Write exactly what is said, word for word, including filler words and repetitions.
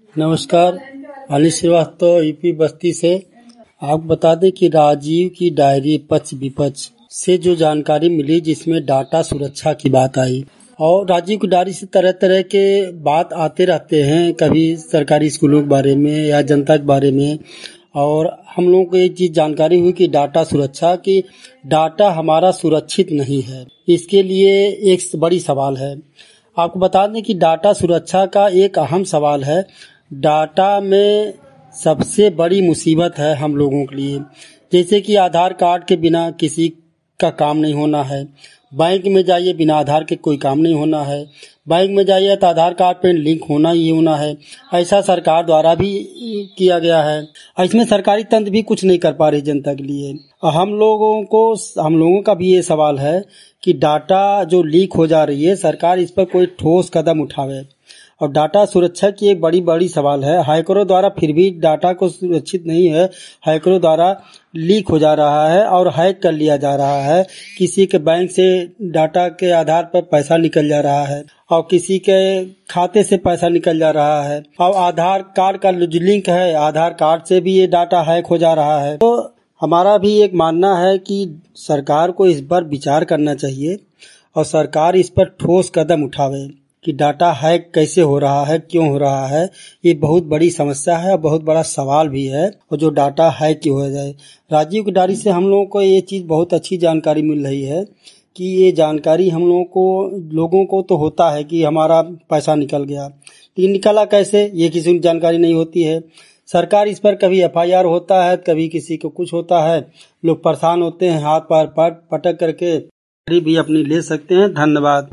नमस्कार, अनिल श्रीवास्तव यूपी बस्ती से। आप बता दें कि राजीव की डायरी पक्ष विपक्ष से जो जानकारी मिली जिसमें डाटा सुरक्षा की बात आई, और राजीव की डायरी से तरह तरह के बात आते रहते हैं, कभी सरकारी स्कूलों के बारे में या जनता के बारे में। और हम लोगों को एक चीज़ जानकारी हुई कि डाटा सुरक्षा की डाटा हमारा सुरक्षित नहीं है, इसके लिए एक बड़ी सवाल है। आपको बता दें कि डाटा सुरक्षा का एक अहम सवाल है। डाटा में सबसे बड़ी मुसीबत है हम लोगों के लिए, जैसे कि आधार कार्ड के बिना किसी का काम नहीं होना है। बैंक में जाइए, बिना आधार के कोई काम नहीं होना है। बैंक में जाइए तो आधार कार्ड पे लिंक होना ही होना है। ऐसा सरकार द्वारा भी किया गया है। इसमें सरकारी तंत्र भी कुछ नहीं कर पा रही जनता के लिए। हम लोगों को हम लोगों का भी ये सवाल है कि डाटा जो लीक हो जा रही है, सरकार इस पर कोई ठोस कदम उठावे। और डाटा सुरक्षा की एक बड़ी बड़ी सवाल है। हैकरों द्वारा फिर भी डाटा को सुरक्षित नहीं है, हैकरों द्वारा लीक हो जा रहा है और हैक कर लिया जा रहा है। किसी के बैंक से डाटा के आधार पर पैसा निकल जा रहा है और किसी के खाते से पैसा निकल जा रहा है। और आधार कार्ड का जो लिंक है, आधार कार्ड से भी ये डाटा हैक हो जा रहा है। तो हमारा भी एक मानना है कि सरकार को इस पर विचार करना चाहिए और सरकार इस पर ठोस कदम उठावे कि डाटा हैक कैसे हो रहा है, क्यों हो रहा है। ये बहुत बड़ी समस्या है और बहुत बड़ा सवाल भी है, और जो डाटा हैक क्यों हो जाए। राजीव की डायरी से हम लोगों को ये चीज़ बहुत अच्छी जानकारी मिल रही है कि ये जानकारी हम लोगों को लोगों को तो होता है कि हमारा पैसा निकल गया, लेकिन निकला कैसे ये किसी को जानकारी नहीं होती है। सरकार इस पर कभी एफ आई आर होता है, कभी किसी को कुछ होता है, लोग परेशान होते हैं, हाथ पैर पटक करके भी अपनी ले सकते हैं। धन्यवाद।